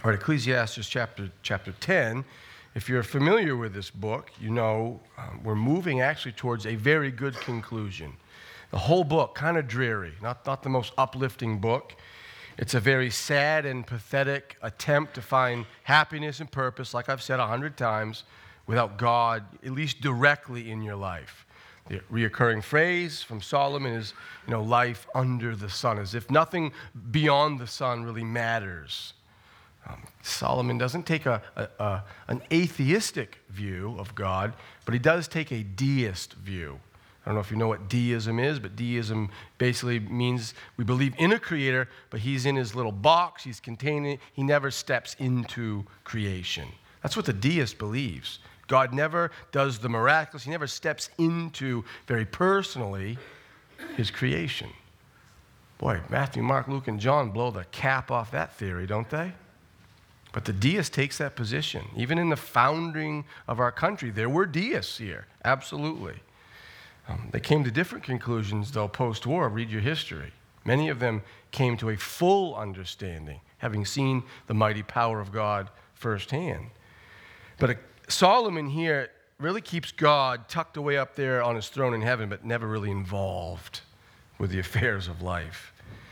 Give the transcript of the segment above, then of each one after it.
All right, Ecclesiastes chapter 10. If you're familiar with this book, you know we're moving actually towards a very good conclusion. The whole book, kind of dreary, not the most uplifting book. It's a very sad and pathetic attempt to find happiness and purpose, like I've said 100 times, without God, at least directly in your life. The reoccurring phrase from Solomon is, life under the sun, as if nothing beyond the sun really matters. Solomon doesn't take an atheistic view of God, but he does take a deist view. I don't know if you know what deism is, but deism basically means we believe in a creator, but he's in his little box, he's contained it, he never steps into creation. That's what the deist believes. God never does the miraculous, he never steps into, very personally, his creation. Boy, Matthew, Mark, Luke, and John blow the cap off that theory, don't they? But the deist takes that position. Even in the founding of our country, there were deists here, absolutely. They came to different conclusions, though, post-war. Read your history. Many of them came to a full understanding, having seen the mighty power of God firsthand. But Solomon here really keeps God tucked away up there on his throne in heaven, but never really involved with the affairs of life.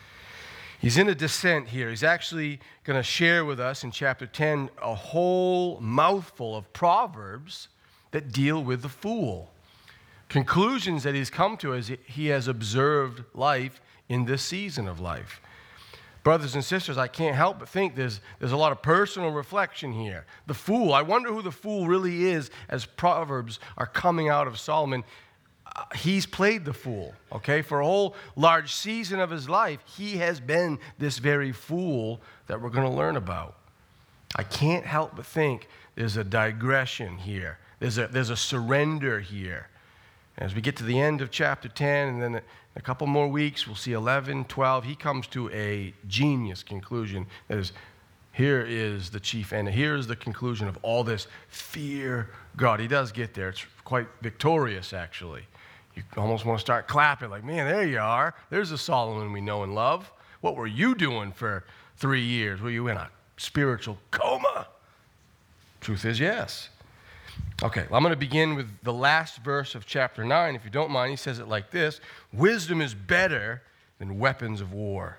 He's in a descent here. He's actually going to share with us in chapter 10 a whole mouthful of proverbs that deal with the fool. Conclusions that he's come to as he has observed life in this season of life. Brothers and sisters, I can't help but think there's a lot of personal reflection here. The fool, I wonder who the fool really is as proverbs are coming out of Solomon. He's played the fool, okay? For a whole large season of his life, he has been this very fool that we're going to learn about. I can't help but think there's a digression here. There's a surrender here. As we get to the end of chapter 10, and then a couple more weeks, we'll see 11, 12, he comes to a genius conclusion. That is, here is the chief end. Here is the conclusion of all this. Fear God. He does get there. It's quite victorious, actually. You almost want to start clapping like, man, there you are. There's the Solomon we know and love. What were you doing for 3 years? Were you in a spiritual coma? Truth is yes. Okay, well, I'm going to begin with the last verse of chapter 9. If you don't mind, he says it like this: wisdom is better than weapons of war,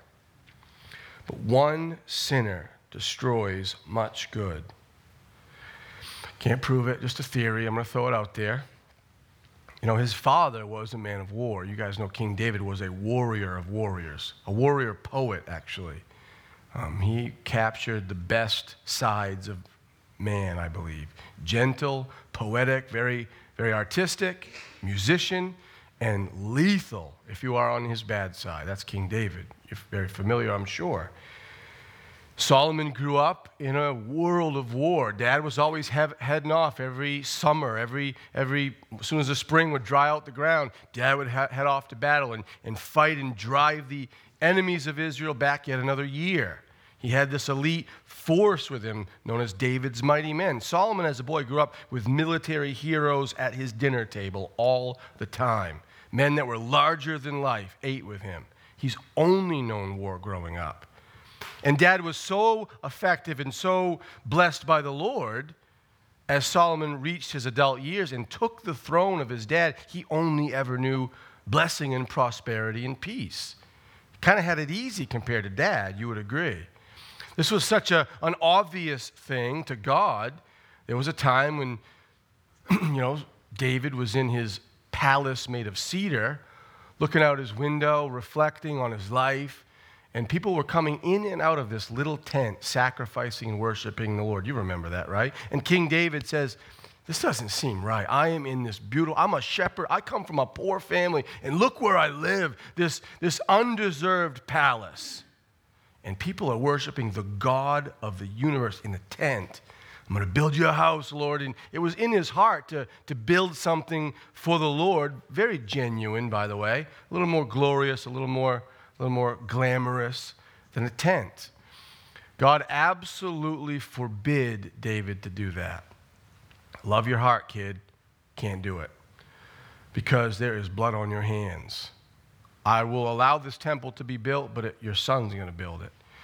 but one sinner destroys much good. Can't prove it, just a theory. I'm going to throw it out there. His father was a man of war. You guys know King David was a warrior of warriors, a warrior poet, actually. He captured the best sides of man, I believe. Gentle, poetic, very, very artistic, musician, and lethal if you are on his bad side. That's King David. You're very familiar, I'm sure. Solomon grew up in a world of war. Dad was always heading off every summer, as soon as the spring would dry out the ground, Dad would head off to battle and fight and drive the enemies of Israel back yet another year. He had this elite force with him known as David's mighty men. Solomon, as a boy, grew up with military heroes at his dinner table all the time. Men that were larger than life ate with him. He's only known war growing up. And Dad was so effective and so blessed by the Lord, as Solomon reached his adult years and took the throne of his dad, he only ever knew blessing and prosperity and peace. Kind of had it easy compared to Dad, you would agree. This was such an obvious thing to God. There was a time when, David was in his palace made of cedar, looking out his window, reflecting on his life. And people were coming in and out of this little tent, sacrificing and worshiping the Lord. You remember that, right? And King David says, this doesn't seem right. I am in this beautiful, I'm a shepherd. I come from a poor family, and look where I live, this undeserved palace. And people are worshiping the God of the universe in a tent. I'm going to build you a house, Lord. And it was in his heart to build something for the Lord, very genuine, by the way, a little more glorious, a little more glamorous than a tent. God absolutely forbid David to do that. Love your heart, kid. Can't do it. Because there is blood on your hands. I will allow this temple to be built, but your son's going to build it.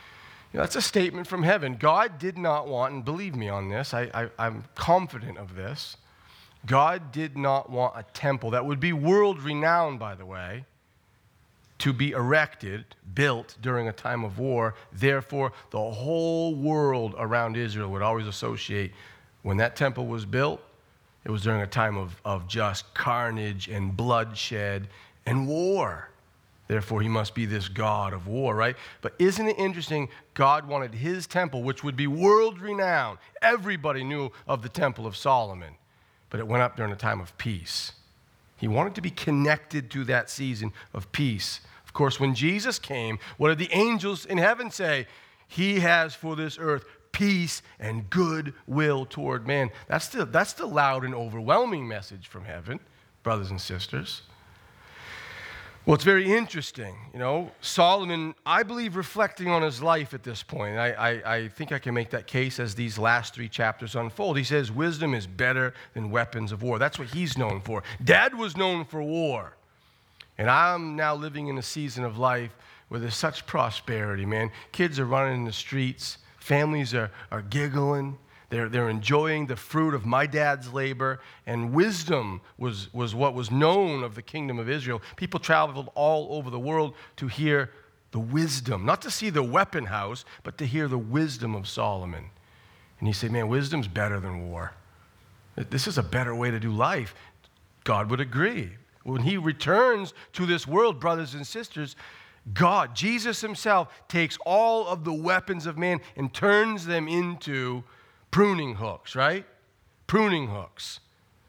That's a statement from heaven. God did not want, and believe me on this, I'm confident of this, God did not want a temple that would be world-renowned, by the way, to be erected, built during a time of war. Therefore, the whole world around Israel would always associate when that temple was built, it was during a time of just carnage and bloodshed and war. Therefore, he must be this God of war, right? But isn't it interesting? God wanted his temple, which would be world-renowned. Everybody knew of the Temple of Solomon, but it went up during a time of peace. He wanted to be connected to that season of peace. Of course, when Jesus came, what did the angels in heaven say? He has for this earth peace and goodwill toward man. That's the loud and overwhelming message from heaven, brothers and sisters. Well, it's very interesting. Solomon, I believe, reflecting on his life at this point, I think I can make that case as these last 3 chapters unfold. He says wisdom is better than weapons of war. That's what he's known for. Dad was known for war. And I'm now living in a season of life where there's such prosperity, man. Kids are running in the streets. Families are giggling. They're enjoying the fruit of my dad's labor, and wisdom was what was known of the kingdom of Israel. People traveled all over the world to hear the wisdom, not to see the weapon house, but to hear the wisdom of Solomon. And he said, man, wisdom's better than war. This is a better way to do life. God would agree. When he returns to this world, brothers and sisters, God, Jesus himself, takes all of the weapons of man and turns them into pruning hooks, right? Pruning hooks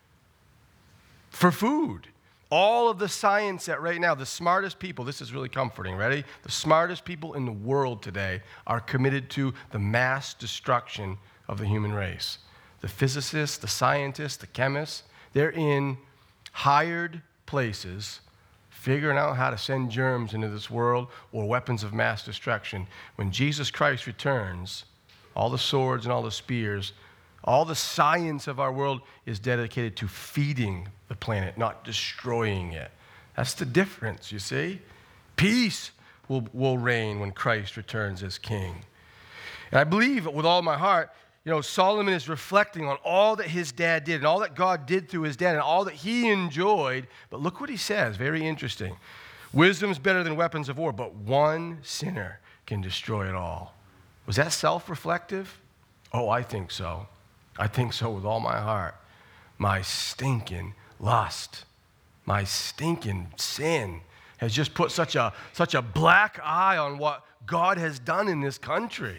for food. All of the science that right now, the smartest people, this is really comforting, ready? The smartest people in the world today are committed to the mass destruction of the human race. The physicists, the scientists, the chemists, they're in hired places figuring out how to send germs into this world or weapons of mass destruction. When Jesus Christ returns, all the swords and all the spears, all the science of our world is dedicated to feeding the planet, not destroying it. That's the difference, you see? Peace will reign when Christ returns as king. And I believe with all my heart, Solomon is reflecting on all that his dad did and all that God did through his dad and all that he enjoyed. But look what he says, very interesting. Wisdom's better than weapons of war, but one sinner can destroy it all. Was that self-reflective? Oh, I think so. I think so with all my heart. My stinking lust, my stinking sin has just put such a black eye on what God has done in this country.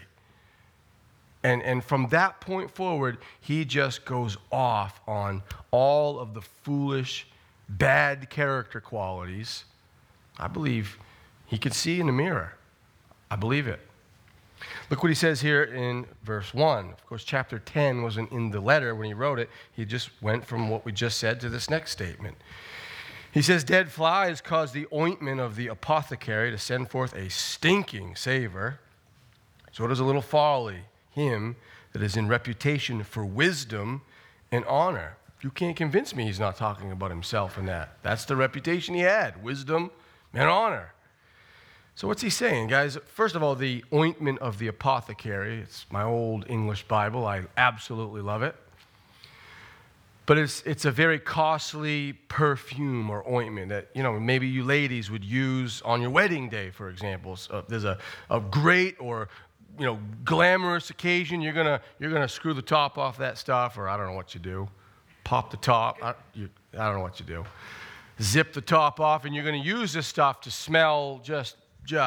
And from that point forward, he just goes off on all of the foolish, bad character qualities. I believe he could see in the mirror. I believe it. Look what he says here in verse 1. Of course, chapter 10 wasn't in the letter when he wrote it. He just went from what we just said to this next statement. He says, dead flies cause the ointment of the apothecary to send forth a stinking savor. So does a little folly him that is in reputation for wisdom and honor. You can't convince me he's not talking about himself in that. That's the reputation he had, wisdom and honor. So what's he saying, guys? First of all, the ointment of the apothecary. It's my old English Bible. I absolutely love it. But it's a very costly perfume or ointment that, maybe you ladies would use on your wedding day, for example. So there's a great or, glamorous occasion. You're gonna screw the top off that stuff, or I don't know what you do. Pop the top. I don't know what you do. Zip the top off, and you're going to use this stuff to smell just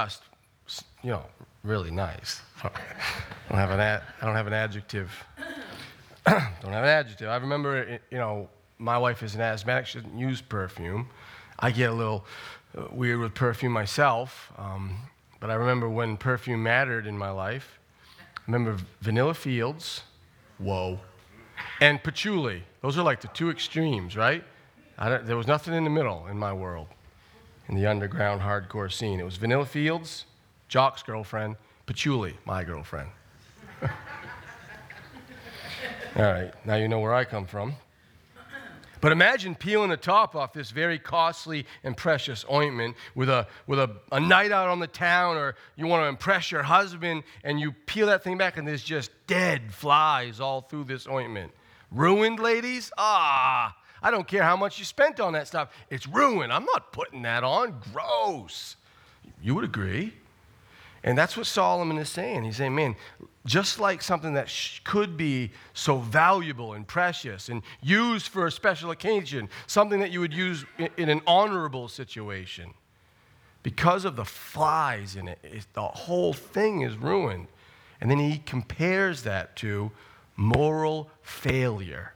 really nice. I don't have an adjective. Don't have an adjective. I remember, my wife is an asthmatic. She doesn't use perfume. I get a little weird with perfume myself. But I remember when perfume mattered in my life. I remember Vanilla Fields, whoa, and patchouli. Those are like the two extremes, right? There was nothing in the middle in my world, in the underground hardcore scene. It was Vanilla Fields, Jock's girlfriend, patchouli, my girlfriend. All right, now you know where I come from. But imagine peeling the top off this very costly and precious ointment with a night out on the town, or you want to impress your husband, and you peel that thing back and there's just dead flies all through this ointment. Ruined, ladies? I don't care how much you spent on that stuff. It's ruined. I'm not putting that on. Gross. You would agree. And that's what Solomon is saying. He's saying, man, just like something that could be so valuable and precious and used for a special occasion, something that you would use in an honorable situation, because of the flies in it, the whole thing is ruined. And then he compares that to moral failure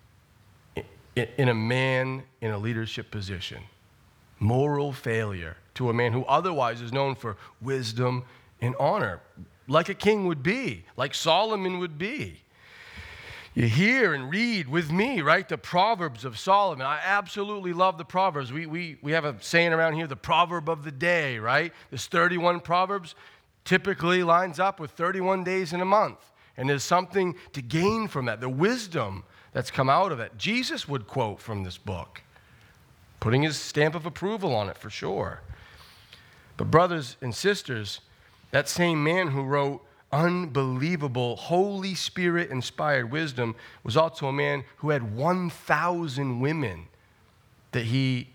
in a man in a leadership position. Moral failure to a man who otherwise is known for wisdom and honor, like a king would be, like Solomon would be. You hear and read with me, right, the Proverbs of Solomon. I absolutely love the Proverbs. We have a saying around here, the proverb of the day, right? This 31 Proverbs typically lines up with 31 days in a month. And there's something to gain from that, the wisdom that's come out of it. Jesus would quote from this book, putting his stamp of approval on it for sure. But brothers and sisters, that same man who wrote unbelievable, Holy Spirit-inspired wisdom was also a man who had 1,000 women that he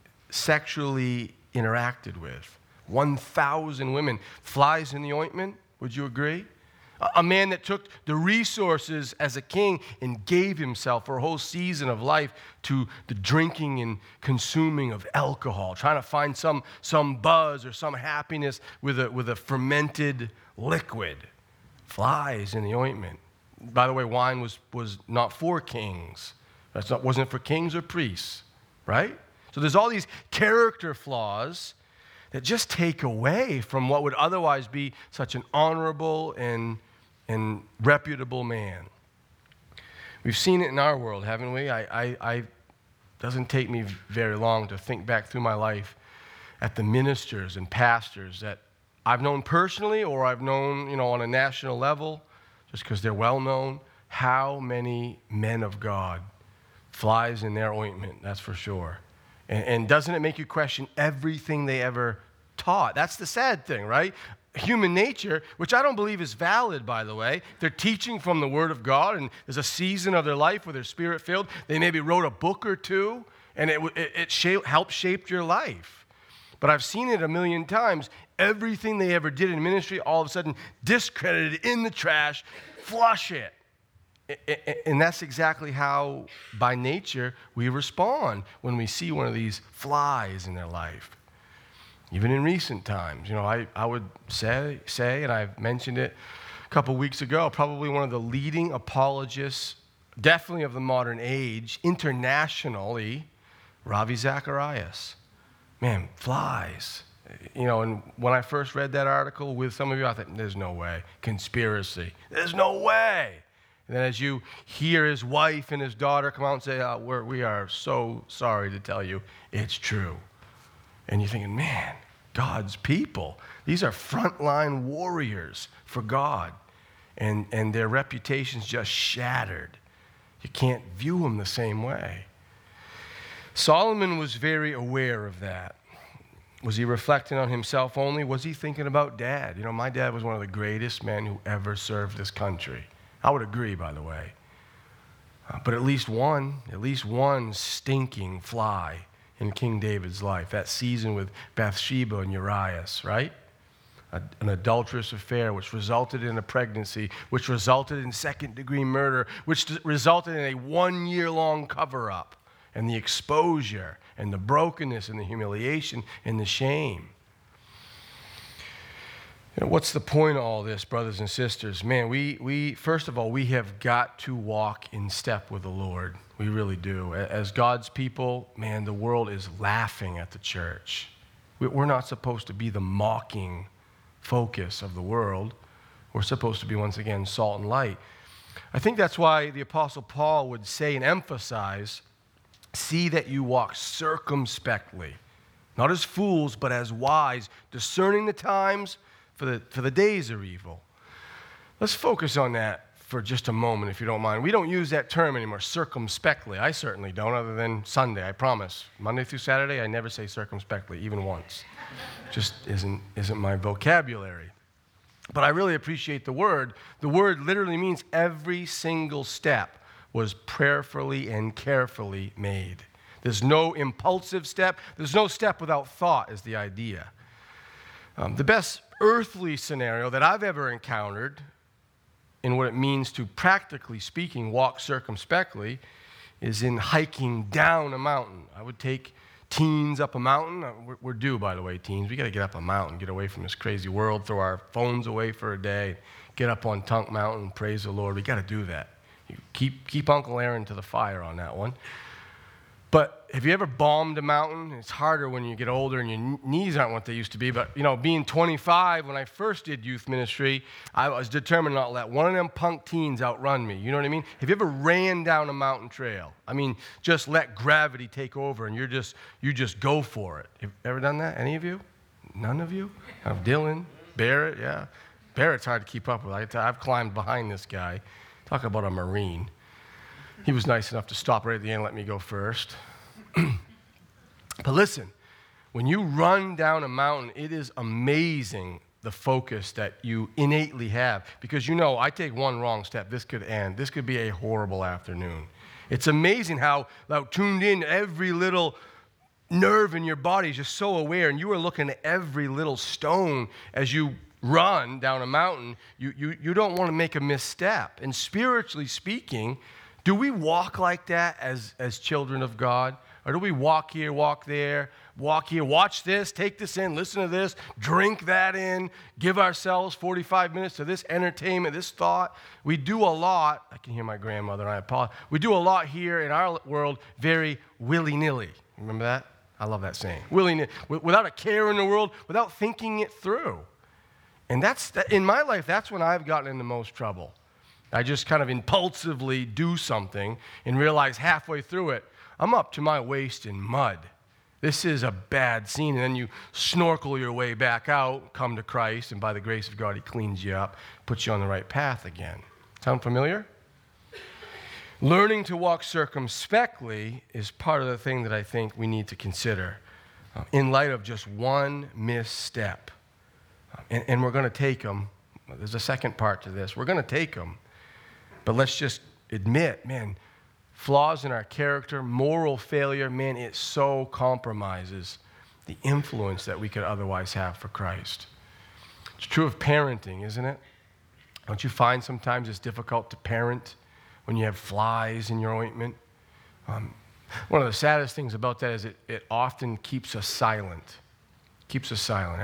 sexually interacted with. 1,000 women. Flies in the ointment, would you agree? A man that took the resources as a king and gave himself for a whole season of life to the drinking and consuming of alcohol, trying to find some buzz or some happiness with a fermented liquid. Flies in the ointment. By the way, wine was not for kings. Wasn't for kings or priests, right? So there's all these character flaws that just take away from what would otherwise be such an honorable and reputable man. We've seen it in our world, haven't we? It doesn't take me very long to think back through my life at the ministers and pastors that I've known personally, or I've known, on a national level, just because they're well known. How many men of God, flies in their ointment, that's for sure. And doesn't it make you question everything they ever taught? That's the sad thing, right? Human nature, which I don't believe is valid, by the way. They're teaching from the Word of God, and there's a season of their life where they're Spirit-filled. They maybe wrote a book or two, and it helped shape your life. But I've seen it a million times. Everything they ever did in ministry, all of a sudden discredited, in the trash, flush it. And that's exactly how, by nature, we respond when we see one of these flies in their life. Even in recent times, I would say, and I've mentioned it a couple weeks ago, probably one of the leading apologists, definitely of the modern age, internationally, Ravi Zacharias. Man, flies. And when I first read that article with some of you, I thought, there's no way. Conspiracy. There's no way. And then as you hear his wife and his daughter come out and say, we are so sorry to tell you it's true. And you're thinking, man, God's people, these are frontline warriors for God. And their reputation's just shattered. You can't view them the same way. Solomon was very aware of that. Was he reflecting on himself only? Was he thinking about Dad? My dad was one of the greatest men who ever served this country. I would agree, by the way. But at least one stinking fly in King David's life, that season with Bathsheba and Urias, right? An adulterous affair which resulted in a pregnancy, which resulted in second-degree murder, which resulted in a 1-year-long cover-up, and the exposure and the brokenness and the humiliation and the shame. What's the point of all this, brothers and sisters? Man, we first of all, we have got to walk in step with the Lord. We really do. As God's people, man, the world is laughing at the church. We're not supposed to be the mocking focus of the world. We're supposed to be, once again, salt and light. I think that's why the Apostle Paul would say and emphasize, see that you walk circumspectly, not as fools, but as wise, discerning the times, for the days are evil. Let's focus on that for just a moment, if you don't mind. We don't use that term anymore, circumspectly. I certainly don't, other than Sunday, I promise. Monday through Saturday, I never say circumspectly, even once. Just isn't my vocabulary. But I really appreciate the word. The word literally means every single step was prayerfully and carefully made. There's no impulsive step. There's no step without thought is the idea. The best earthly scenario that I've ever encountered in what it means to, practically speaking, walk circumspectly is in hiking down a mountain. I would take teens up a mountain. We're due, by the way, teens. We got to get up a mountain, get away from this crazy world, throw our phones away for a day, get up on Tunk Mountain, praise the Lord. We got to do that. You keep Uncle Aaron to the fire on that one. But have you ever bombed a mountain? It's harder when you get older and your knees aren't what they used to be. But, being 25, when I first did youth ministry, I was determined not to let one of them punk teens outrun me. You know what I mean? Have you ever ran down a mountain trail? I mean, just let gravity take over and you just go for it. Have you ever done that? Any of you? None of you? Dylan? Barrett? Yeah. Barrett's hard to keep up with. I've climbed behind this guy. Talk about a Marine. He was nice enough to stop right at the end and let me go first. But listen, when you run down a mountain, it is amazing the focus that you innately have. Because I take one wrong step, this could end. This could be a horrible afternoon. It's amazing how tuned in every little nerve in your body is just so aware, and you are looking at every little stone as you run down a mountain. You don't want to make a misstep. And spiritually speaking, do we walk like that as children of God? Or do we walk here, walk there, walk here, watch this, take this in, listen to this, drink that in, give ourselves 45 minutes to this entertainment, this thought? We do a lot. I can hear my grandmother, and I apologize. We do a lot here in our world very willy-nilly. Remember that? I love that saying. Willy-nilly. Without a care in the world, without thinking it through. And in my life, that's when I've gotten into most trouble. I just kind of impulsively do something and realize halfway through it, I'm up to my waist in mud. This is a bad scene. And then you snorkel your way back out, come to Christ, and by the grace of God, He cleans you up, puts you on the right path again. Sound familiar? Learning to walk circumspectly is part of the thing that I think we need to consider in light of just one misstep. And we're going to take them. There's a second part to this. We're going to take them. But let's just admit, man, flaws in our character, moral failure, man, it so compromises the influence that we could otherwise have for Christ. It's true of parenting, isn't it? Don't you find sometimes it's difficult to parent when you have flies in your ointment? One of the saddest things about that is it often keeps us silent. Keeps us silent.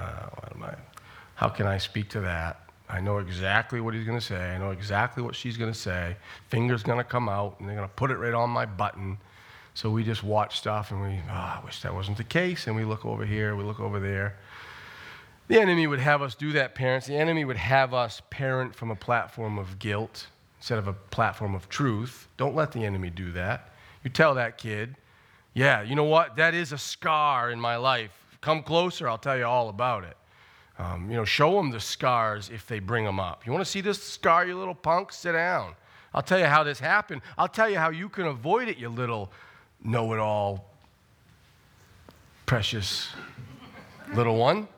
How can I speak to that? I know exactly what he's going to say. I know exactly what she's going to say. Finger's going to come out, and they're going to put it right on my button. So we just watch stuff, and I wish that wasn't the case. And we look over here, we look over there. The enemy would have us do that, parents. The enemy would have us parent from a platform of guilt instead of a platform of truth. Don't let the enemy do that. You tell that kid, yeah, you know what? That is a scar in my life. Come closer, I'll tell you all about it. Show them the scars if they bring them up. You want to see this scar, you little punk? Sit down. I'll tell you how this happened. I'll tell you how you can avoid it, you little know-it-all, precious little one.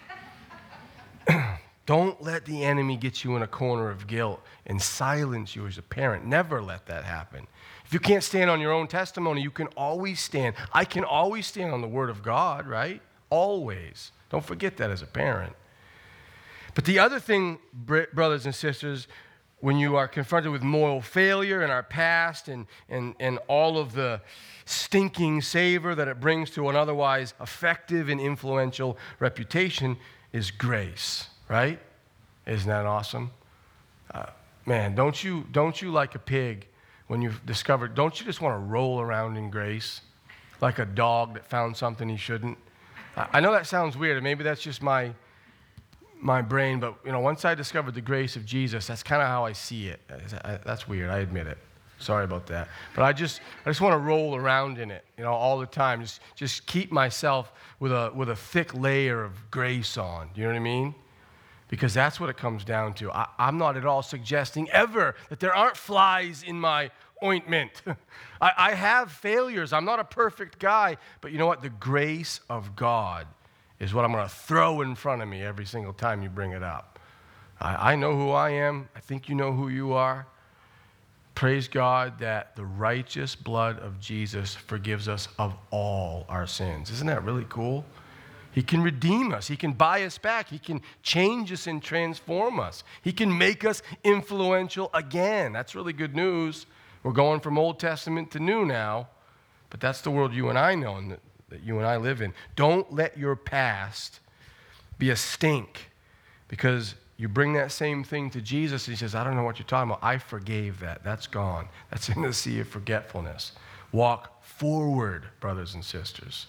Don't let the enemy get you in a corner of guilt and silence you as a parent. Never let that happen. If you can't stand on your own testimony, you can always stand. I can always stand on the Word of God, right? Always. Don't forget that as a parent. But the other thing, brothers and sisters, when you are confronted with moral failure in our past and all of the stinking savor that it brings to an otherwise effective and influential reputation, is grace, right? Isn't that awesome? Man, don't you like a pig when you've discovered, don't you just want to roll around in grace like a dog that found something he shouldn't? I know that sounds weird, and maybe that's just my brain, but once I discovered the grace of Jesus, that's kind of how I see it. That's weird, I admit it. Sorry about that. But I just want to roll around in it, all the time. Just keep myself with a thick layer of grace on. Do you know what I mean? Because that's what it comes down to. I'm not at all suggesting ever that there aren't flies in my ointment. I have failures. I'm not a perfect guy. But you know what? The grace of God is what I'm going to throw in front of me every single time you bring it up. I know who I am. I think you know who you are. Praise God that the righteous blood of Jesus forgives us of all our sins. Isn't that really cool? He can redeem us. He can buy us back. He can change us and transform us. He can make us influential again. That's really good news. We're going from Old Testament to New now, but that's the world you and I know and that you and I live in. Don't let your past be a stink, because you bring that same thing to Jesus and he says, I don't know what you're talking about. I forgave that. That's gone. That's in the sea of forgetfulness. Walk forward, brothers and sisters.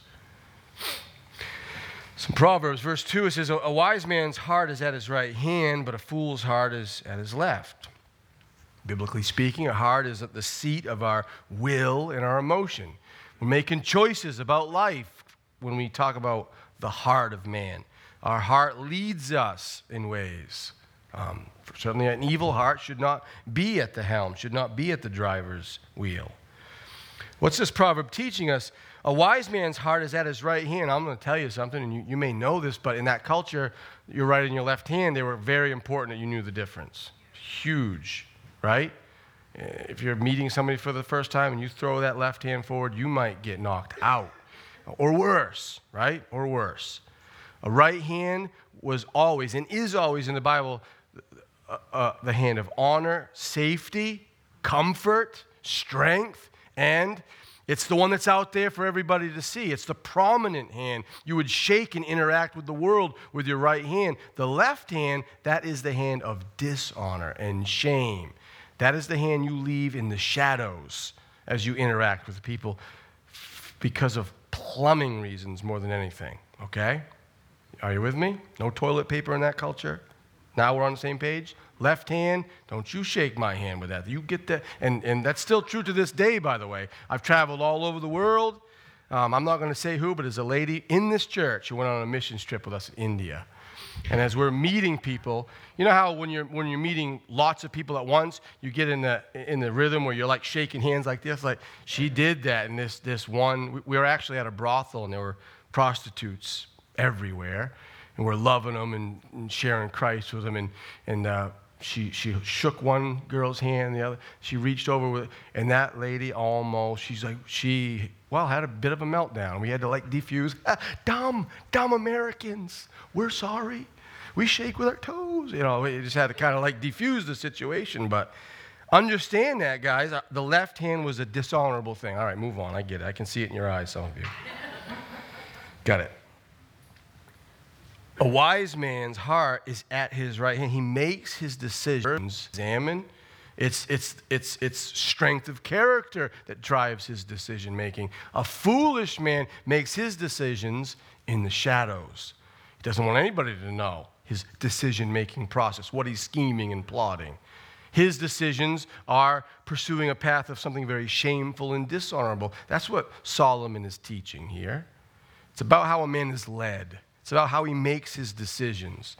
Some Proverbs, verse 2, it says, a wise man's heart is at his right hand, but a fool's heart is at his left. Biblically speaking, a heart is at the seat of our will and our emotion. We're making choices about life when we talk about the heart of man. Our heart leads us in ways. Certainly an evil heart should not be at the helm, should not be at the driver's wheel. What's this proverb teaching us? A wise man's heart is at his right hand. I'm going to tell you something, and you may know this, but in that culture, your right and your left hand, they were very important that you knew the difference. Huge, right? If you're meeting somebody for the first time and you throw that left hand forward, you might get knocked out. Or worse, right? Or worse. A right hand was always and is always in the Bible the hand of honor, safety, comfort, strength, and it's the one that's out there for everybody to see. It's the prominent hand. You would shake and interact with the world with your right hand. The left hand, that is the hand of dishonor and shame. That is the hand you leave in the shadows as you interact with people because of plumbing reasons more than anything, okay? Are you with me? No toilet paper in that culture? Now we're on the same page? Left hand, don't you shake my hand with that. You get that, and that's still true to this day, by the way. I've traveled all over the world. I'm not going to say who, but there's a lady in this church who went on a missions trip with us in India. And as we're meeting people, you know how when you're meeting lots of people at once, you get in the rhythm where you're like shaking hands like this. Like she did that, and this one, we were actually at a brothel, and there were prostitutes everywhere, and we're loving them and sharing Christ with them, and she shook one girl's hand, the other, she reached over with, and that lady almost, had a bit of a meltdown. We had to defuse. Dumb Americans. We're sorry. We shake with our toes. We just had to kind of defuse the situation. But understand that, guys. The left hand was a dishonorable thing. All right, move on. I get it. I can see it in your eyes, some of you. Got it. A wise man's heart is at his right hand. He makes his decisions. Examine. It's strength of character that drives his decision making. A foolish man makes his decisions in the shadows. He doesn't want anybody to know his decision making process, what he's scheming and plotting. His decisions are pursuing a path of something very shameful and dishonorable. That's what Solomon is teaching here. It's about how a man is led. It's about how he makes his decisions.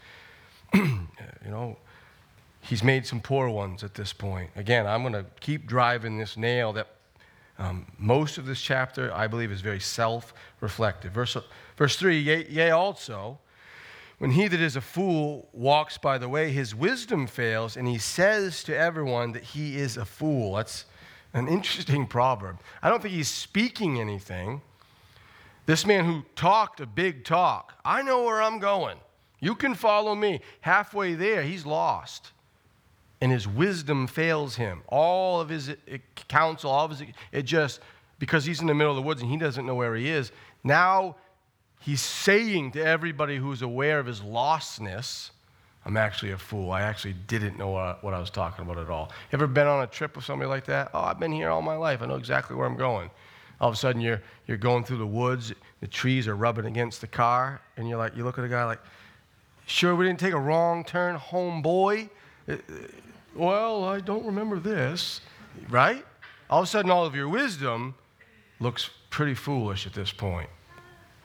He's made some poor ones at this point. Again, I'm going to keep driving this nail that most of this chapter, I believe, is very self-reflective. Verse 3, yea, also, when he that is a fool walks by the way, his wisdom fails, and he says to everyone that he is a fool. That's an interesting proverb. I don't think he's speaking anything. This man who talked a big talk, I know where I'm going. You can follow me. Halfway there, he's lost. And his wisdom fails him. All of his counsel, because he's in the middle of the woods and he doesn't know where he is, now he's saying to everybody who's aware of his lostness, I'm actually a fool. I actually didn't know what I was talking about at all. Ever been on a trip with somebody like that? Oh, I've been here all my life. I know exactly where I'm going. All of a sudden, you're going through the woods, the trees are rubbing against the car, and you look at a guy like, sure we didn't take a wrong turn, homeboy? Well, I don't remember this, right? All of a sudden, all of your wisdom looks pretty foolish at this point.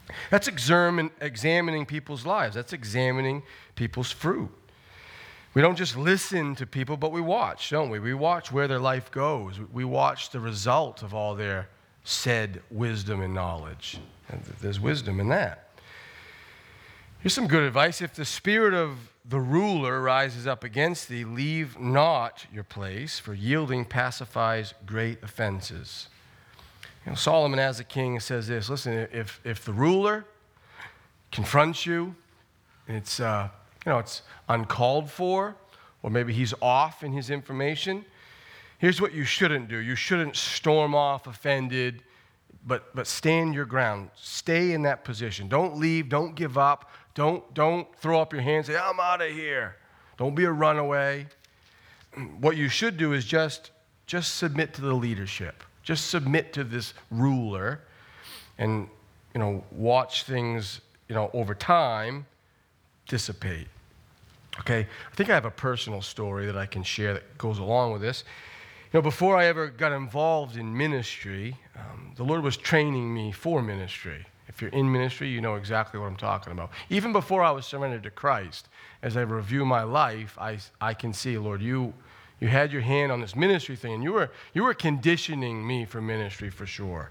That's examining people's lives. That's examining people's fruit. We don't just listen to people, but we watch, don't we? We watch where their life goes. We watch the result of all their said wisdom and knowledge. And there's wisdom in that. Here's some good advice. If the spirit of the ruler rises up against thee, leave not your place, for yielding pacifies great offenses. Solomon, as a king, says this: listen, if the ruler confronts you, and it's uncalled for, or maybe he's off in his information, here's what you shouldn't do. You shouldn't storm off offended, but stand your ground. Stay in that position. Don't leave. Don't give up. Don't throw up your hands and say, I'm out of here. Don't be a runaway. What you should do is just submit to the leadership. Just submit to this ruler and, watch things, over time dissipate. Okay, I think I have a personal story that I can share that goes along with this. Before I ever got involved in ministry, the Lord was training me for ministry. If you're in ministry, you know exactly what I'm talking about. Even before I was surrendered to Christ, as I review my life, I can see, Lord, you had your hand on this ministry thing, and you were conditioning me for ministry for sure.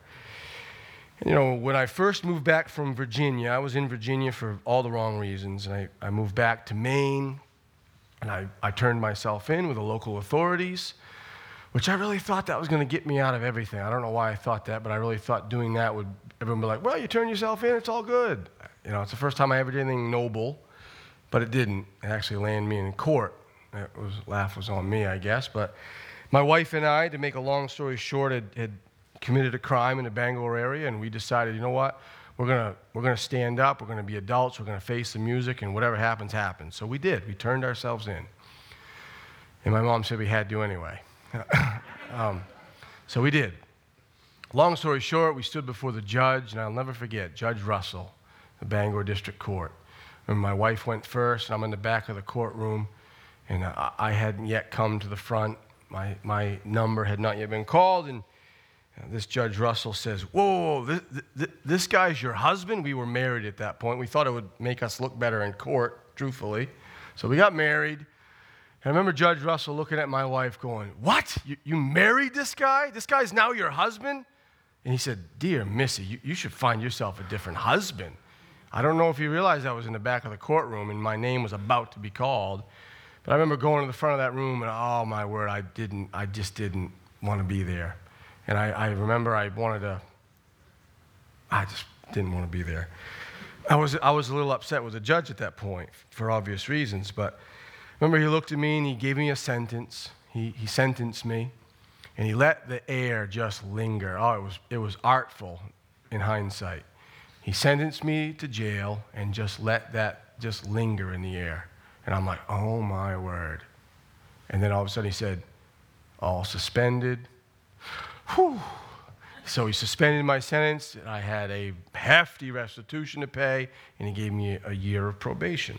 And, when I first moved back from Virginia, I was in Virginia for all the wrong reasons, and I moved back to Maine, and I turned myself in with the local authorities, which I really thought that was going to get me out of everything. I don't know why I thought that, but I really thought doing that would, everyone would be like, well, you turn yourself in, it's all good. It's the first time I ever did anything noble, but it didn't. It actually landed me in court. Laugh was on me, I guess. But my wife and I, to make a long story short, had committed a crime in the Bangor area, and we decided, you know what? We're gonna stand up. We're gonna be adults. We're gonna face the music, and whatever happens, happens. So we did. We turned ourselves in, and my mom said we had to anyway. So we did. Long story short, we stood before the judge, and I'll never forget, Judge Russell, the Bangor District Court. And my wife went first, and I'm in the back of the courtroom, and I hadn't yet come to the front. My number had not yet been called, and this Judge Russell says, whoa, this guy's your husband? We were married at that point. We thought it would make us look better in court, truthfully. So we got married. And I remember Judge Russell looking at my wife going, what? You married this guy? This guy's now your husband? And he said, dear Missy, you should find yourself a different husband. I don't know if you realized I was in the back of the courtroom and my name was about to be called. But I remember going to the front of that room and, oh my word, I just didn't want to be there. And I remember I just didn't want to be there. I was a little upset with the judge at that point for obvious reasons, but remember he looked at me and he gave me a sentence. He sentenced me, and he let the air just linger. Oh, it was artful in hindsight. He sentenced me to jail and just let that just linger in the air. And I'm like, oh my word. And then all of a sudden he said, all suspended. Whew. So he suspended my sentence, and I had a hefty restitution to pay, and he gave me a year of probation.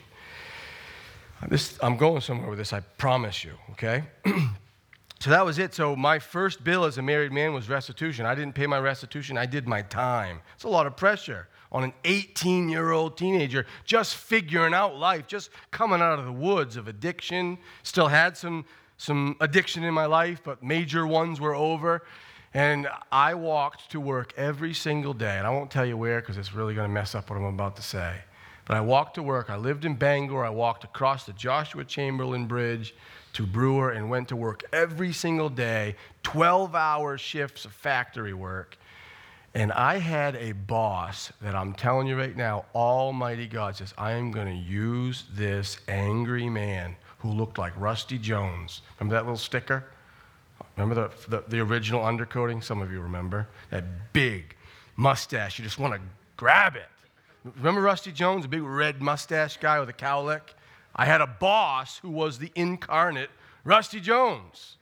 I'm going somewhere with this, I promise you, okay? So that was it. So my first bill as a married man was restitution. I didn't pay my restitution, I did my time. It's a lot of pressure on an 18-year-old teenager just figuring out life, just coming out of the woods of addiction. Still had some addiction in my life, but major ones were over. And I walked to work every single day, and I won't tell you where because it's really going to mess up what I'm about to say. But I walked to work. I lived in Bangor. I walked across the Joshua Chamberlain Bridge to Brewer and went to work every single day, 12-hour shifts of factory work. And I had a boss that I'm telling you right now, Almighty God says, I am going to use this angry man who looked like Rusty Jones. Remember that little sticker? Remember the original undercoating? Some of you remember. That big mustache. You just want to grab it. Remember Rusty Jones, the big red mustache guy with a cowlick? I had a boss who was the incarnate Rusty Jones.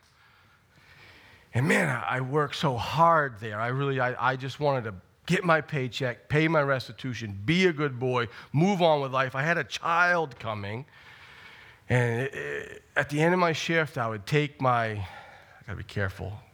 And man, I worked so hard there. I just wanted to get my paycheck, pay my restitution, be a good boy, move on with life. I had a child coming. And at the end of my shift, I would take my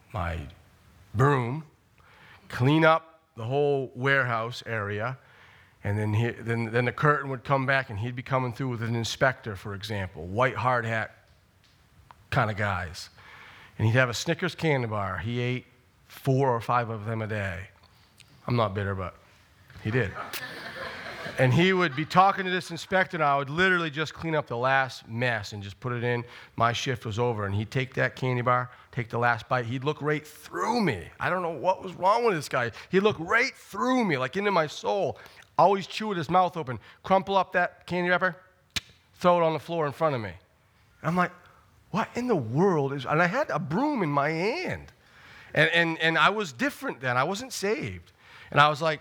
broom, clean up the whole warehouse area, And then the curtain would come back, and he'd be coming through with an inspector, for example, white hard hat kind of guys. And he'd have a Snickers candy bar. He ate 4 or 5 of them a day. I'm not bitter, but he did. And he would be talking to this inspector, and I would literally just clean up the last mess and just put it in. My shift was over, and he'd take that candy bar, take the last bite. He'd look right through me. I don't know what was wrong with this guy. He'd look right through me, like into my soul. Always chew with his mouth open, crumple up that candy wrapper, throw it on the floor in front of me. I'm like, what in the world is, and I had a broom in my hand. And I was different then. I wasn't saved. And I was like,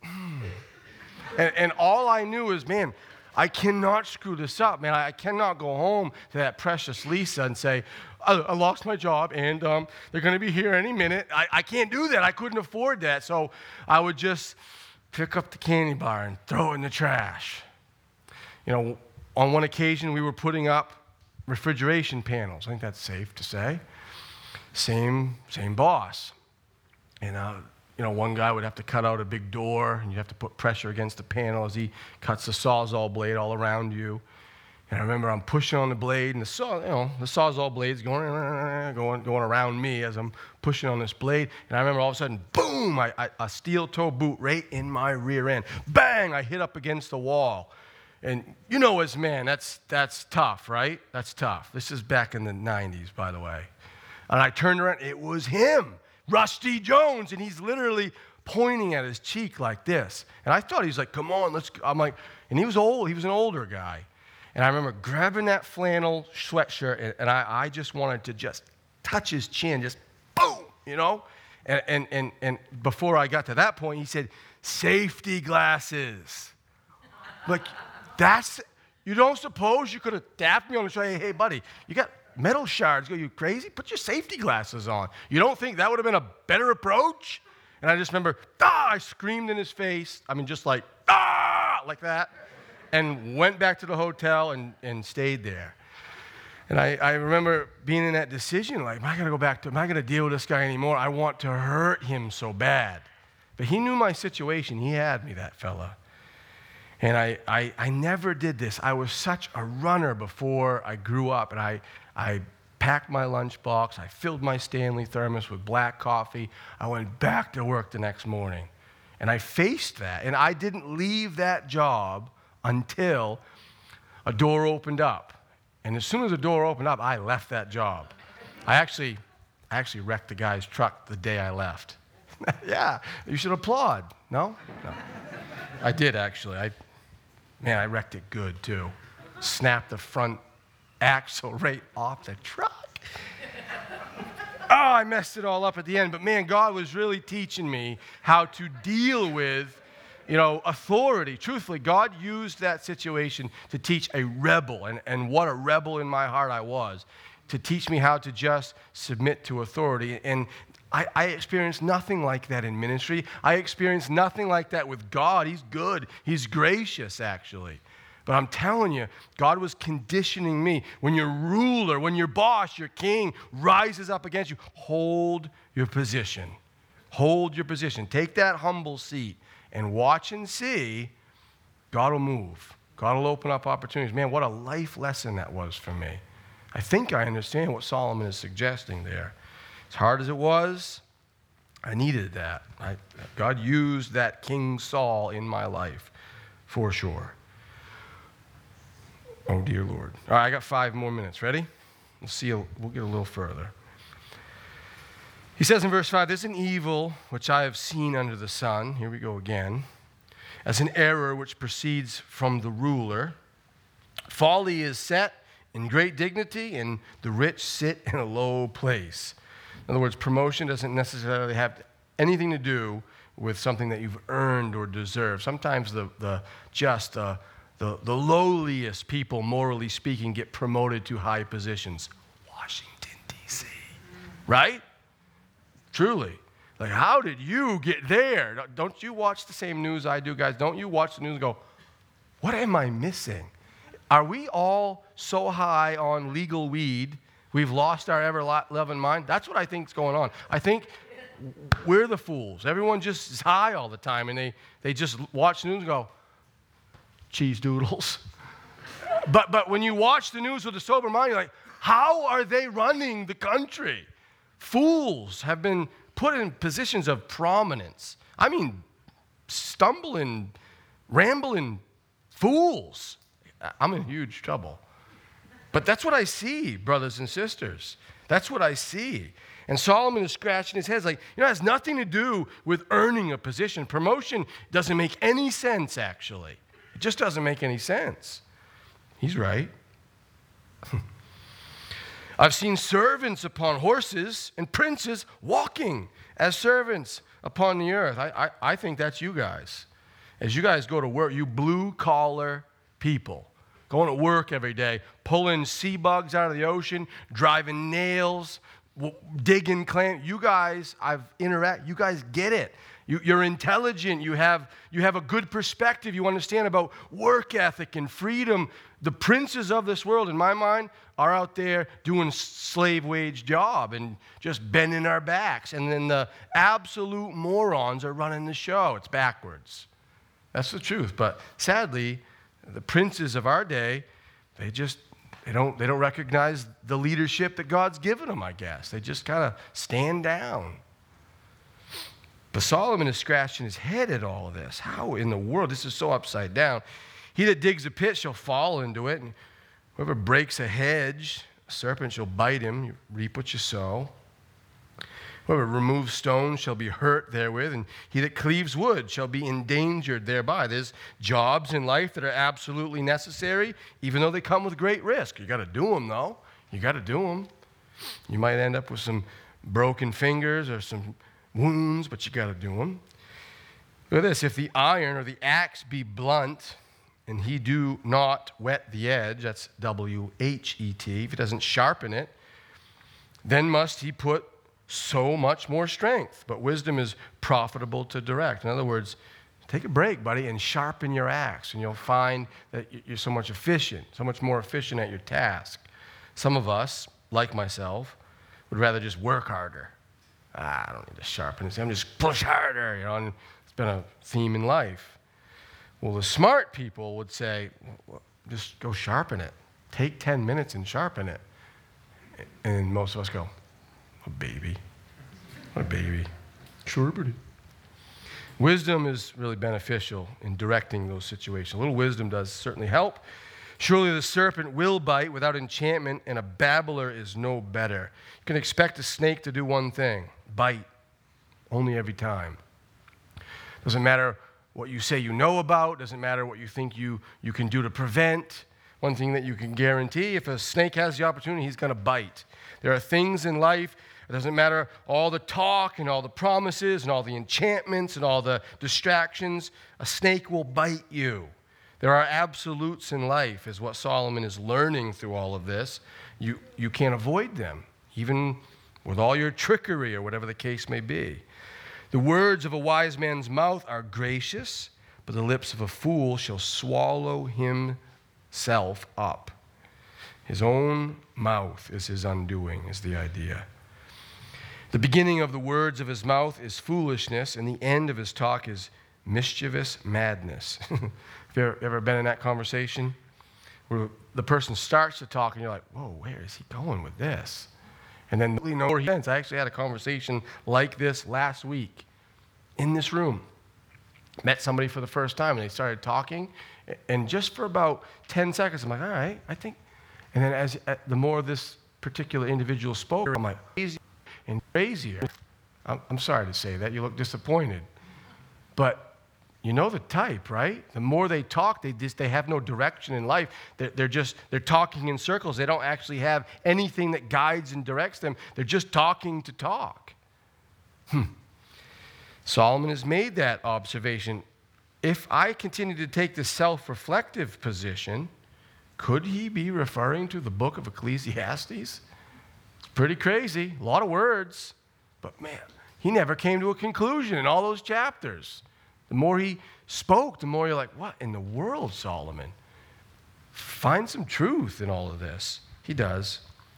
And all I knew is, man, I cannot screw this up, man. I cannot go home to that precious Lisa and say, I lost my job, and they're going to be here any minute. I can't do that. I couldn't afford that. So I would just pick up the candy bar and throw it in the trash. You know, on one occasion, we were putting up refrigeration panels. I think that's safe to say. Same boss. And you know, one guy would have to cut out a big door, and you'd have to put pressure against the panel as he cuts the Sawzall blade all around you. And I remember I'm pushing on the blade, and the Sawzall blade's going around me as I'm pushing on this blade. And I remember all of a sudden, boom, a steel toe boot right in my rear end. Bang, I hit up against the wall. And you know, as man, that's tough, right? That's tough. This is back in the 90s, by the way. And I turned around, it was him. Rusty Jones, and he's literally pointing at his cheek like this. And I thought he was like, come on, let's go. I'm like, and he was old, he was an older guy. And I remember grabbing that flannel sweatshirt, and I just wanted to just touch his chin, just boom, you know? And before I got to that point, he said, safety glasses. Like, you don't suppose you could have tapped me on the shoulder, hey, buddy, you got metal shards. Go, you crazy? Put your safety glasses on. You don't think that would have been a better approach? And I just remember, I screamed in his face. I mean, just like that. And went back to the hotel and stayed there. And I remember being in that decision, like, am I going to deal with this guy anymore? I want to hurt him so bad. But he knew my situation. He had me, that fella. And I never did this. I was such a runner before I grew up, and I packed my lunchbox. I filled my Stanley thermos with black coffee. I went back to work the next morning, and I faced that. And I didn't leave that job until a door opened up. And as soon as the door opened up, I left that job. I actually wrecked the guy's truck the day I left. Yeah, you should applaud. No? I did, actually. I wrecked it good, too. Snapped the front axle right off the truck. I messed it all up at the end. But, man, God was really teaching me how to deal with, authority. Truthfully, God used that situation to teach a rebel, and what a rebel in my heart I was, to teach me how to just submit to authority. And I experienced nothing like that in ministry. I experienced nothing like that with God. He's good. He's gracious, actually. But I'm telling you, God was conditioning me. When your ruler, when your boss, your king rises up against you, hold your position. Hold your position. Take that humble seat and watch and see. God will move. God will open up opportunities. Man, what a life lesson that was for me. I think I understand what Solomon is suggesting there. As hard as it was, I needed that. God used that King Saul in my life, for sure. Oh, dear Lord. All right, I got 5 more minutes. Ready? We'll get a little further. He says in verse 5, there's an evil which I have seen under the sun. Here we go again. As an error which proceeds from the ruler. Folly is set in great dignity, and the rich sit in a low place. In other words, promotion doesn't necessarily have anything to do with something that you've earned or deserved. Sometimes the lowliest people, morally speaking, get promoted to high positions. Washington, D.C. Right? Truly. Like, how did you get there? Don't you watch the same news I do, guys? Don't you watch the news and go, what am I missing? Are we all so high on legal weed, we've lost our ever-loving mind? That's what I think is going on. I think we're the fools. Everyone just is high all the time, and they just watch the news and go, cheese doodles. But when you watch the news with a sober mind, you're like, how are they running the country? Fools have been put in positions of prominence. I mean, stumbling, rambling fools. I'm in huge trouble. But that's what I see, brothers and sisters. That's what I see. And Solomon is scratching his head like, it has nothing to do with earning a position. Promotion doesn't make any sense, actually. It just doesn't make any sense. He's right. I've seen servants upon horses and princes walking as servants upon the earth. I think that's you guys. As you guys go to work, you blue-collar people, going to work every day, pulling sea bugs out of the ocean, driving nails, digging clams. You guys, you guys get it. You're intelligent. You have a good perspective. You understand about work ethic and freedom. The princes of this world, in my mind, are out there doing slave wage job and just bending our backs. And then the absolute morons are running the show. It's backwards. That's the truth. But sadly, the princes of our day, they don't recognize the leadership that God's given them, I guess. They just kind of stand down. But Solomon is scratching his head at all of this. How in the world? This is so upside down. He that digs a pit shall fall into it, and whoever breaks a hedge, a serpent shall bite him. You reap what you sow. Whoever removes stones shall be hurt therewith, and he that cleaves wood shall be endangered thereby. There's jobs in life that are absolutely necessary, even though they come with great risk. You got to do them, though. You got to do them. You might end up with some broken fingers or some wounds, but you got to do them. Look at this. If the iron or the axe be blunt, and he do not whet the edge, that's W-H-E-T, if he doesn't sharpen it, then must he put so much more strength. But wisdom is profitable to direct. In other words, take a break, buddy, and sharpen your axe, and you'll find that you're so much more efficient at your task. Some of us, like myself, would rather just work harder. I don't need to sharpen it. I'm just push harder, and it's been a theme in life. Well, the smart people would say, well, just go sharpen it. Take 10 minutes and sharpen it. And most of us go, a baby. What a baby. Sharpen it. Wisdom is really beneficial in directing those situations. A little wisdom does certainly help. Surely the serpent will bite without enchantment, and a babbler is no better. You can expect a snake to do one thing, bite, only every time. Doesn't matter what you say you know about, doesn't matter what you think you can do to prevent. One thing that you can guarantee, if a snake has the opportunity, he's going to bite. There are things in life, it doesn't matter all the talk and all the promises and all the enchantments and all the distractions, a snake will bite you. There are absolutes in life, is what Solomon is learning through all of this. You can't avoid them, even with all your trickery or whatever the case may be. The words of a wise man's mouth are gracious, but the lips of a fool shall swallow himself up. His own mouth is his undoing, is the idea. The beginning of the words of his mouth is foolishness, and the end of his talk is mischievous madness. Have you ever been in that conversation where the person starts to talk and you're like, whoa, where is he going with this? And then really know where he ends. I actually had a conversation like this last week in this room. Met somebody for the first time, and they started talking, and just for about 10 seconds, I'm like, all right, I think. And then the more this particular individual spoke, I'm like, crazier and crazier. I'm sorry to say that. You look disappointed. But you know the type, right? The more they talk, they have no direction in life. They're talking in circles. They don't actually have anything that guides and directs them. They're just talking to talk. Solomon has made that observation. If I continue to take the self-reflective position, could he be referring to the book of Ecclesiastes? It's pretty crazy, a lot of words, but man, he never came to a conclusion in all those chapters. The more he spoke, the more you're like, what in the world, Solomon? Find some truth in all of this. He does.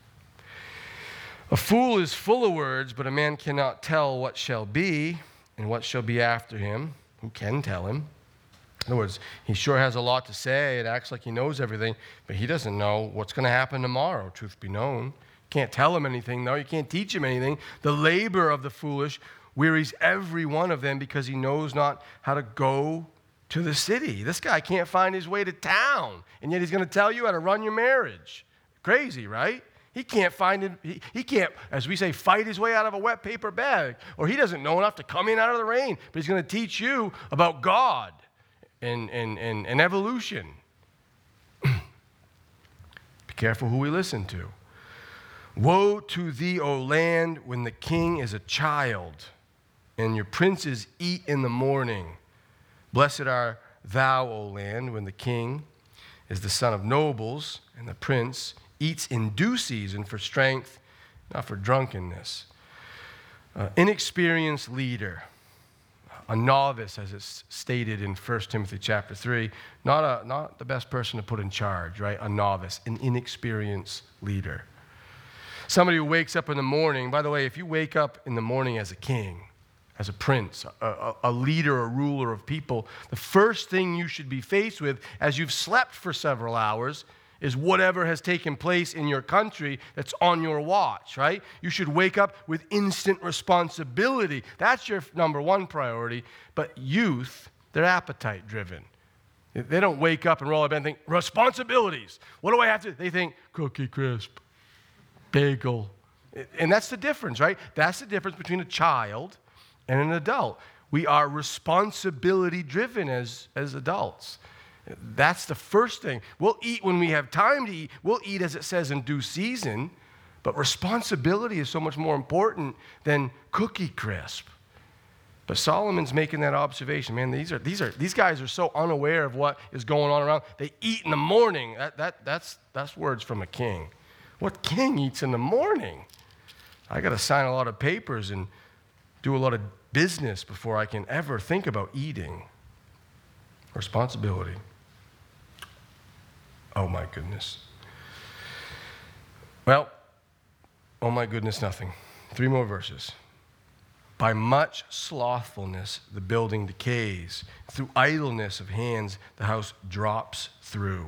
A fool is full of words, but a man cannot tell what shall be and what shall be after him. Who can tell him? In other words, he sure has a lot to say. It acts like he knows everything, but he doesn't know what's going to happen tomorrow, truth be known. You can't tell him anything, though. You can't teach him anything. The labor of the foolish wearies every one of them because he knows not how to go to the city. This guy can't find his way to town, and yet he's going to tell you how to run your marriage. Crazy, right? He can't find it. He can't, as we say, fight his way out of a wet paper bag, or he doesn't know enough to come in out of the rain, but he's going to teach you about God and evolution. Be careful who we listen to. Woe to thee, O land, when the king is a child, and your princes eat in the morning. Blessed art thou, O land, when the king is the son of nobles, and the prince eats in due season for strength, not for drunkenness. Inexperienced leader. A novice, as it's stated in 1 Timothy chapter 3, not the best person to put in charge, right? A novice, an inexperienced leader. Somebody who wakes up in the morning. By the way, if you wake up in the morning as a king, as a prince, a leader, a ruler of people, the first thing you should be faced with as you've slept for several hours is whatever has taken place in your country that's on your watch, right? You should wake up with instant responsibility. That's your number one priority. But youth, they're appetite driven. They don't wake up and roll up and think, responsibilities. What do I have to? They think, Cookie Crisp, bagel. And that's the difference, right? That's the difference between a child and an adult. We are responsibility driven as adults. That's the first thing. We'll eat when we have time to eat. We'll eat, as it says, in due season. But responsibility is so much more important than Cookie Crisp. But Solomon's making that observation. Man, these guys are so unaware of what is going on around. They eat in the morning. That's words from a king. What king eats in the morning? I got to sign a lot of papers and do a lot of business before I can ever think about eating. Responsibility. Oh my goodness. Well, oh my goodness, nothing. 3 more verses. By much slothfulness, the building decays. Through idleness of hands, the house drops through.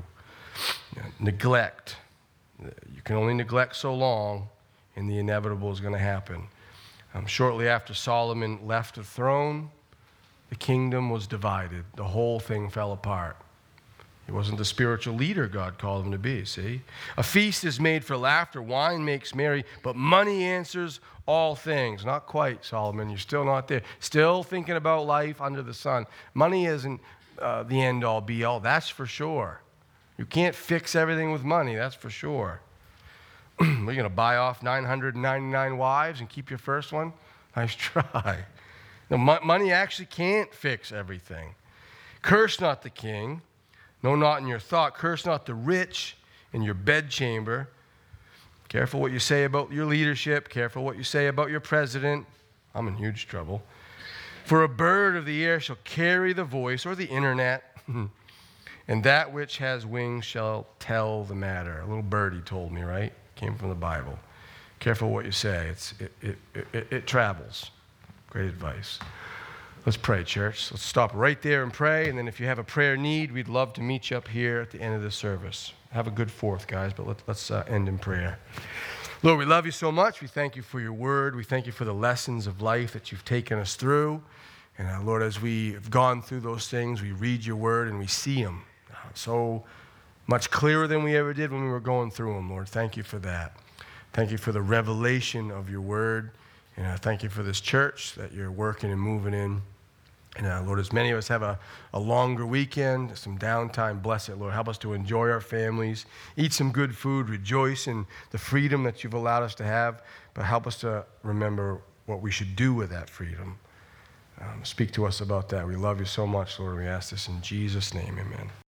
Neglect. You can only neglect so long, and the inevitable is going to happen. Shortly after Solomon left the throne, the kingdom was divided. The whole thing fell apart. He wasn't the spiritual leader God called him to be, see? A feast is made for laughter, wine makes merry, but money answers all things. Not quite, Solomon. You're still not there. Still thinking about life under the sun. Money isn't the end-all, be-all. That's for sure. You can't fix everything with money. That's for sure. We're going to buy off 999 wives and keep your first one? Nice try. No, money actually can't fix everything. Curse not the king. No, not in your thought. Curse not the rich in your bedchamber. Careful what you say about your leadership. Careful what you say about your president. I'm in huge trouble. For a bird of the air shall carry the voice, or the internet, and that which has wings shall tell the matter. A little birdie told me, right? Came from the Bible. Careful what you say. It travels. Great advice. Let's pray, church. Let's stop right there and pray, and then if you have a prayer need, we'd love to meet you up here at the end of the service. Have a good 4th, guys, but let's end in prayer. Lord, we love you so much. We thank you for your word. We thank you for the lessons of life that you've taken us through. And Lord, as we have gone through those things, we read your word and we see them so much clearer than we ever did when we were going through them, Lord. Thank you for that. Thank you for the revelation of your word. And I thank you for this church that you're working and moving in. And Lord, as many of us have a longer weekend, some downtime, bless it, Lord. Help us to enjoy our families, eat some good food, rejoice in the freedom that you've allowed us to have, but help us to remember what we should do with that freedom. Speak to us about that. We love you so much, Lord. We ask this in Jesus' name, amen.